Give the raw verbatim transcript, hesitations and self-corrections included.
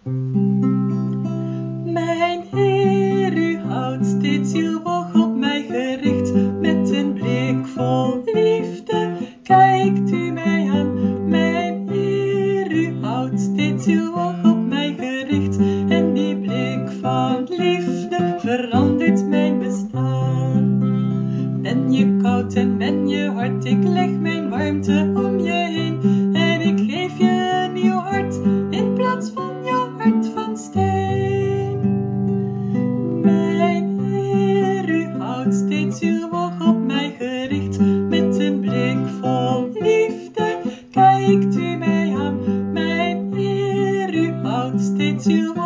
Mijn Heer, u houdt steeds uw oog op mij gericht, met een blik vol liefde kijkt u mij aan. Mijn Heer, u houdt steeds uw oog op mij gericht, en die blik van liefde verandert mijn bestaan. Ben je koud en ben je hard, ik leg mijn warmte om je heen, en ik geef je een nieuw hart, in plaats van jouw hart van steen. Mijn Heer, u houdt steeds uw oog op mij gericht, met een blik vol liefde kijkt u mij aan. Mijn Heer, u houdt steeds uw oog